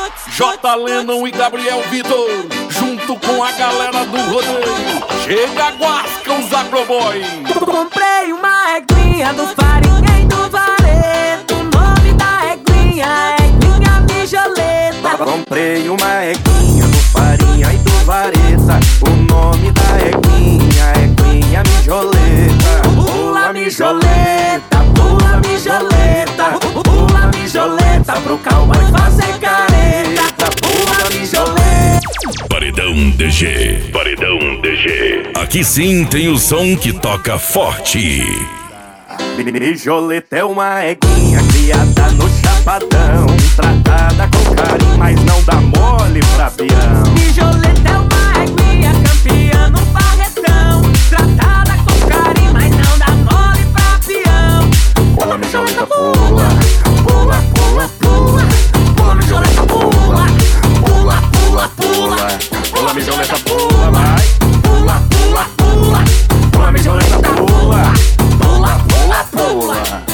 J. Lennon e Gabriel Vitor, junto com a galera do rodeio. Chega, guasca os agroboy. Comprei uma eguinha do Farinha e do Vareto. O nome da eguinha é Eguinha Mijoleta. Comprei uma eguinha do Farinha e do Vareta. O nome da eguinha é Eguinha Mijoleta. Pula mijoleta, pula mijoleta, pula mijoleta pro cowboy fazer careta. Pula mijoleta. Paredão DG, Paredão DG. Aqui sim tem o som que toca forte. Mijoleta é uma eguinha criada no Chapadão, tratada com carinho, mas não dá mole pra peão. Mijoleta é uma eguinha campeã no barretão, tratada com carinho, mas não dá mole pra peão. Pula, mijoleta, pula, pula, pula, pula. Pula, mijoleta, pula, pula, pula, pula. Pula, mijoleta, pula, vai. Pula, pula, pula. Pula, mijoleta, pula, pula, pula, pula.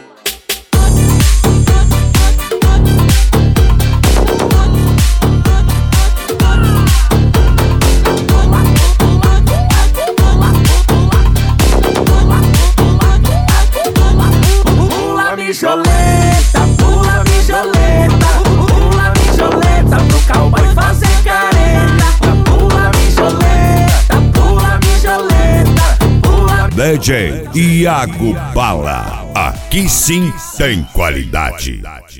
Mijoleta, pula mijoleta, pula mijoleta pro cowboy fazer careta. Pula mijoleta, pula mijoleta, pula. DJ Iago Bala. Aqui sim tem qualidade.